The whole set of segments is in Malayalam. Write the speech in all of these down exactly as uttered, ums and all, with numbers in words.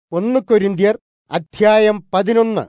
ഒന്ന് കൊരിന്ത്യർ അധ്യായം പതിനൊന്ന്.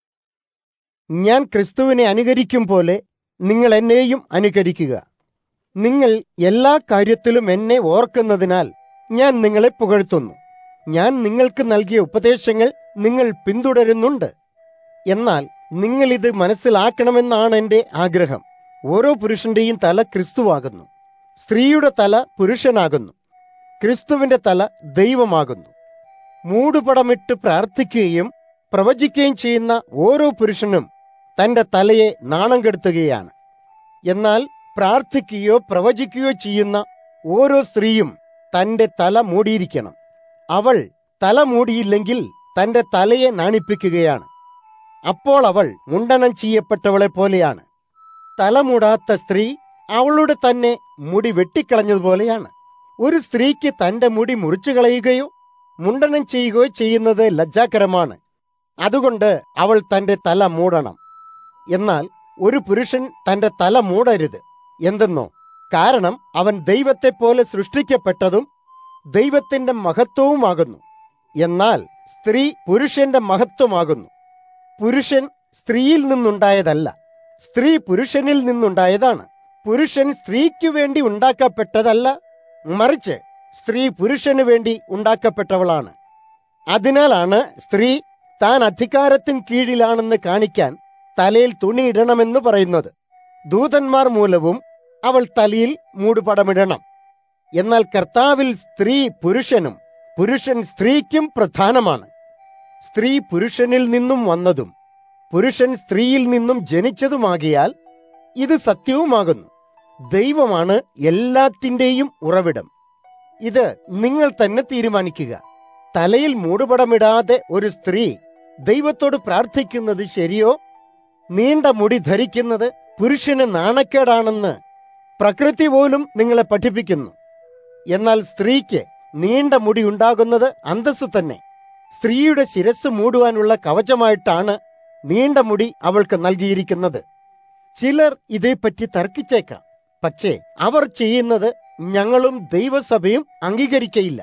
ഞാൻ ക്രിസ്തുവിനെ അനുകരിക്കും പോലെ നിങ്ങൾ എന്നെയും അനുകരിക്കുക. നിങ്ങൾ എല്ലാ കാര്യത്തിലും എന്നെ ഓർക്കുന്നതിനാൽ ഞാൻ നിങ്ങളെ പുകഴ്ത്തുന്നു. ഞാൻ നിങ്ങൾക്ക് നൽകിയ ഉപദേശങ്ങൾ നിങ്ങൾ പിന്തുടരുന്നുണ്ട്. എന്നാൽ നിങ്ങളിത് മനസ്സിലാക്കണമെന്നാണ് എൻ്റെ ആഗ്രഹം. ഓരോ പുരുഷന്റെയും തല ക്രിസ്തുവാകുന്നു, സ്ത്രീയുടെ തല പുരുഷനാകുന്നു, ക്രിസ്തുവിന്റെ തല ദൈവമാകുന്നു. മൂടുപടമിട്ട് പ്രാർത്ഥിക്കുകയും പ്രവചിക്കുകയും ചെയ്യുന്ന ഓരോ പുരുഷനും തന്റെ തലയെ നാണം കെടുത്തുകയാണ്. എന്നാൽ പ്രാർത്ഥിക്കുകയോ പ്രവചിക്കുകയോ ചെയ്യുന്ന ഓരോ സ്ത്രീയും തന്റെ തല മൂടിയിരിക്കണം. അവൾ തല മൂടിയില്ലെങ്കിൽ തന്റെ തലയെ നാണിപ്പിക്കുകയാണ്. അപ്പോൾ അവൾ മുണ്ടനം ചെയ്യപ്പെട്ടവളെ പോലെയാണ്. തല മൂടാത്ത സ്ത്രീ അവളുടെ തന്നെ മുടി വെട്ടിക്കളഞ്ഞതുപോലെയാണ്. ഒരു സ്ത്രീക്ക് തന്റെ മുടി മുറിച്ചു കളയുകയോ മുണ്ടനം ചെയ്യുകയോ ചെയ്യുന്നത് ലജ്ജാകരമാണ്. അതുകൊണ്ട് അവൾ തന്റെ തല മൂടണം. എന്നാൽ ഒരു പുരുഷൻ തന്റെ തല മൂടരുത്. എന്തെന്നോ, കാരണം അവൻ ദൈവത്തെപ്പോലെ സൃഷ്ടിക്കപ്പെട്ടതും ദൈവത്തിന്റെ മഹത്വവുമാകുന്നു. എന്നാൽ സ്ത്രീ പുരുഷന്റെ മഹത്വമാകുന്നു. പുരുഷൻ സ്ത്രീയിൽ നിന്നുണ്ടായതല്ല, സ്ത്രീ പുരുഷനിൽ നിന്നുണ്ടായതാണ്. പുരുഷൻ സ്ത്രീക്കു വേണ്ടി ഉണ്ടാക്കപ്പെട്ടതല്ല, മറിച്ച് സ്ത്രീ പുരുഷന് വേണ്ടി ഉണ്ടാക്കപ്പെട്ടവളാണ്. അതിനാലാണ് സ്ത്രീ താൻ അധികാരത്തിന് കീഴിലാണെന്ന് കാണിക്കാൻ തലയിൽ തുണിയിടണമെന്ന് പറയുന്നത്. ദൂതന്മാർ മൂലവും അവൾ തലയിൽ മൂടുപടമിടണം. എന്നാൽ കർത്താവിൽ സ്ത്രീ പുരുഷനും പുരുഷൻ സ്ത്രീക്കും പ്രധാനമാണ്. സ്ത്രീ പുരുഷനിൽ നിന്നും വന്നതും പുരുഷൻ സ്ത്രീയിൽ നിന്നും ജനിച്ചതുമാകിയാൽ ഇത് സത്യവുമാകുന്നു. ദൈവമാണ് എല്ലാത്തിൻ്റെയും ഉറവിടം. ഇത് നിങ്ങൾ തന്നെ തീരുമാനിക്കുക. തലയിൽ മൂടുപടമിടാതെ ഒരു സ്ത്രീ ദൈവത്തോട് പ്രാർത്ഥിക്കുന്നത് ശരിയോ? നീണ്ട മുടി ധരിക്കുന്നത് പുരുഷന് നാണക്കേടാണെന്ന് പ്രകൃതി പോലും നിങ്ങളെ പഠിപ്പിക്കുന്നു. എന്നാൽ സ്ത്രീക്ക് നീണ്ട മുടി ഉണ്ടാകുന്നത് അന്തസ്സു തന്നെ. സ്ത്രീയുടെ ശിരസ് മൂടുവാനുള്ള കവചമായിട്ടാണ് നീണ്ട മുടി അവൾക്ക് നൽകിയിരിക്കുന്നത്. ചിലർ ഇതേപ്പറ്റി തർക്കിച്ചേക്കാം. പക്ഷേ അവർ ചെയ്യുന്നത് ഞങ്ങളും ദൈവസഭയും അംഗീകരിക്കയില്ല.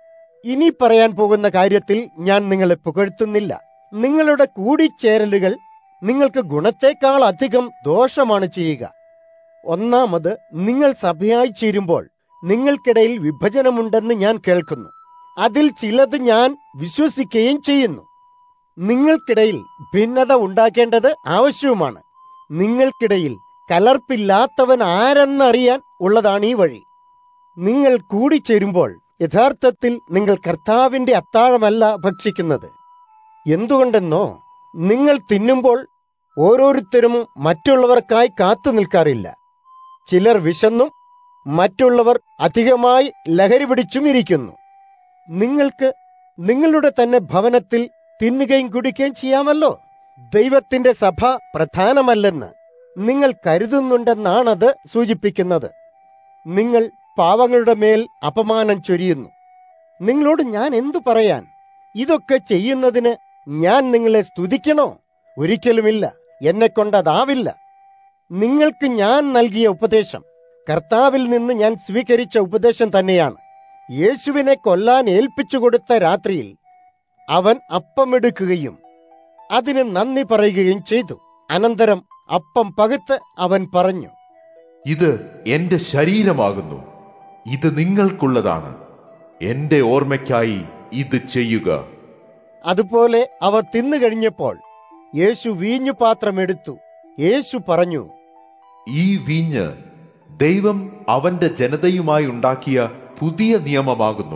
ഇനി പറയാൻ പോകുന്ന കാര്യത്തിൽ ഞാൻ നിങ്ങളെ പുകഴ്ത്തുന്നില്ല. നിങ്ങളുടെ കൂടിച്ചേരലുകൾ നിങ്ങൾക്ക് ഗുണത്തെക്കാൾ അധികം ദോഷമാണ് ചെയ്യുക. ഒന്നാമത്, നിങ്ങൾ സഭയായി ചേരുമ്പോൾ നിങ്ങൾക്കിടയിൽ വിഭജനമുണ്ടെന്ന് ഞാൻ കേൾക്കുന്നു. അതിൽ ചിലത് ഞാൻ വിശ്വസിക്കുകയും ചെയ്യുന്നു. നിങ്ങൾക്കിടയിൽ ഭിന്നത ഉണ്ടാക്കേണ്ടത് ആവശ്യവുമാണ്. നിങ്ങൾക്കിടയിൽ കലർപ്പില്ലാത്തവൻ ആരെന്നറിയാൻ ഉള്ളതാണ് ഈ വഴി. നിങ്ങൾ കൂടിച്ചേരുമ്പോൾ യഥാർത്ഥത്തിൽ നിങ്ങൾ കർത്താവിന്റെ അത്താഴമല്ല ഭക്ഷിക്കുന്നത്. എന്തുകൊണ്ടെന്നോ, നിങ്ങൾ തിന്നുമ്പോൾ ഓരോരുത്തരും മറ്റുള്ളവർക്കായി കാത്തു നിൽക്കാറില്ല. ചിലർ വിശന്നും മറ്റുള്ളവർ അധികമായി ലഹരി പിടിച്ചും ഇരിക്കുന്നു. നിങ്ങൾക്ക് നിങ്ങളുടെ തന്നെ ഭവനത്തിൽ തിന്നുകയും കുടിക്കുകയും ചെയ്യാമല്ലോ. ദൈവത്തിന്റെ സഭ പ്രധാനമല്ലെന്ന് നിങ്ങൾ കരുതുന്നുണ്ടെന്നാണത് സൂചിപ്പിക്കുന്നത്. നിങ്ങൾ പാവങ്ങളുടെ മേൽ അപമാനം ചൊരിയുന്നു. നിങ്ങളോട് ഞാൻ എന്തു പറയാൻ? ഇതൊക്കെ ചെയ്യുന്നതിന് ഞാൻ നിങ്ങളെ സ്തുതിക്കണോ? ഒരിക്കലുമില്ല, എന്നെക്കൊണ്ടതാവില്ല. നിങ്ങൾക്ക് ഞാൻ നൽകിയ ഉപദേശം കർത്താവിൽ നിന്ന് ഞാൻ സ്വീകരിച്ച ഉപദേശം തന്നെയാണ്. യേശുവിനെ കൊല്ലാൻ ഏൽപ്പിച്ചു കൊടുത്ത രാത്രിയിൽ അവൻ അപ്പമെടുക്കുകയും അതിന് നന്ദി പറയുകയും ചെയ്തു. അനന്തരം അപ്പം പകുത്ത് അവൻ പറഞ്ഞു, ഇത് എന്റെ ശരീരമാകുന്നു, ഇത് നിങ്ങൾക്കുള്ളതാണ്. എന്റെ ഓർമ്മയ്ക്കായി ഇത് ചെയ്യുക. അതുപോലെ അവർ തിന്നു കഴിഞ്ഞപ്പോൾ യേശു വീഞ്ഞു പാത്രം എടുത്തു. യേശു പറഞ്ഞു, ഈ വീഞ്ഞ് ദൈവം അവന്റെ ജനതയുമായി ഉണ്ടാക്കിയ പുതിയ നിയമമാകുന്നു.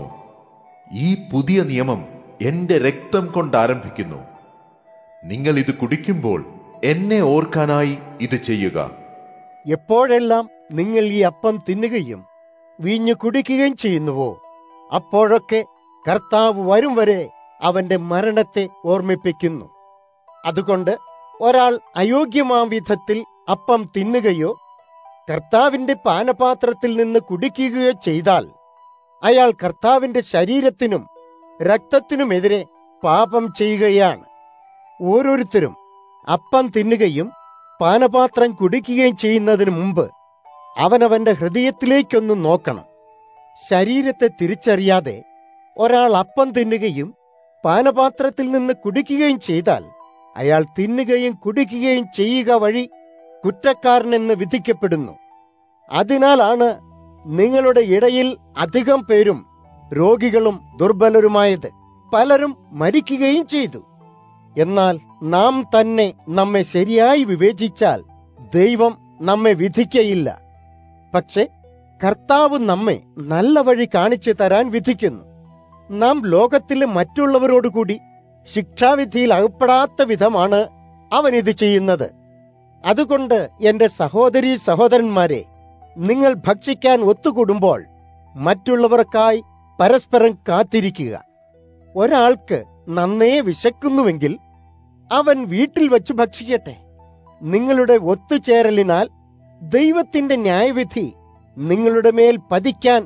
ഈ പുതിയ നിയമം എന്റെ രക്തം കൊണ്ട് ആരംഭിക്കുന്നു. നിങ്ങൾ ഇത് കുടിക്കുമ്പോൾ എന്നെ ഓർക്കാനായി ഇത് ചെയ്യുക. എപ്പോഴെല്ലാം നിങ്ങൾ ഈ അപ്പം തിന്നുകയും വീഞ്ഞു കുടിക്കുകയും ചെയ്യുന്നുവോ, അപ്പോഴൊക്കെ കർത്താവ് വരും വരെ അവന്റെ മരണത്തെ ഓർമ്മിപ്പിക്കുന്നു. അതുകൊണ്ട് ഒരാൾ അയോഗ്യമാം വിധത്തിൽ അപ്പം തിന്നുകയോ കർത്താവിന്റെ പാനപാത്രത്തിൽ നിന്ന് കുടിക്കുകയോ ചെയ്താൽ അയാൾ കർത്താവിന്റെ ശരീരത്തിനും രക്തത്തിനുമെതിരെ പാപം ചെയ്യുകയാണ്. ഓരോരുത്തരും അപ്പം തിന്നുകയും പാനപാത്രം കുടിക്കുകയും ചെയ്യുന്നതിന് മുമ്പ് അവനവന്റെ ഹൃദയത്തിലേക്കൊന്ന് നോക്കണം. ശരീരത്തെ തിരിച്ചറിയാതെ ഒരാൾ അപ്പം തിന്നുകയും പാനപാത്രത്തിൽ നിന്ന് കുടിക്കുകയും ചെയ്താൽ അയാൾ തിന്നുകയും കുടിക്കുകയും ചെയ്യുക വഴി കുറ്റക്കാരനെന്ന് വിധിക്കപ്പെടുന്നു. അതിനാലാണ് നിങ്ങളുടെ ഇടയിൽ അധികം പേരും രോഗികളും ദുർബലരുമായത്. പലരും മരിക്കുകയും ചെയ്തു. എന്നാൽ നാം തന്നെ നമ്മെ ശരിയായി വിവേചിച്ചാൽ ദൈവം നമ്മെ വിധിക്കയില്ല. പക്ഷെ കർത്താവ് നമ്മെ നല്ല വഴി കാണിച്ചു തരാൻ വിധിക്കുന്നു. നാം ലോകത്തിലെ മറ്റുള്ളവരോടുകൂടി ശിക്ഷാവിധിയിൽ അകപ്പെടാത്ത വിധമാണ് അവൻ ഇത് ചെയ്യുന്നത്. അതുകൊണ്ട് എന്റെ സഹോദരീ സഹോദരന്മാരെ, നിങ്ങൾ ഭക്ഷിക്കാൻ ഒത്തുകൂടുമ്പോൾ മറ്റുള്ളവർക്കായി പരസ്പരം കാത്തിരിക്കുക. ഒരാൾക്ക് നന്നേ വിശക്കുന്നുവെങ്കിൽ അവൻ വീട്ടിൽ വച്ച് ഭക്ഷിക്കട്ടെ. നിങ്ങളുടെ ഒത്തുചേരലിനാൽ ദൈവത്തിന്റെ ന്യായവിധി നിങ്ങളുടെ മേൽ പതിക്കാൻ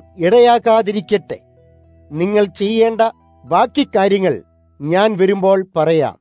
ഇടയാകാതിരിക്കട്ടെ. നിങ്ങൾ ചെയ്യേണ്ട ബാക്കി കാര്യങ്ങൾ ഞാൻ വരുമ്പോൾ പറയാം.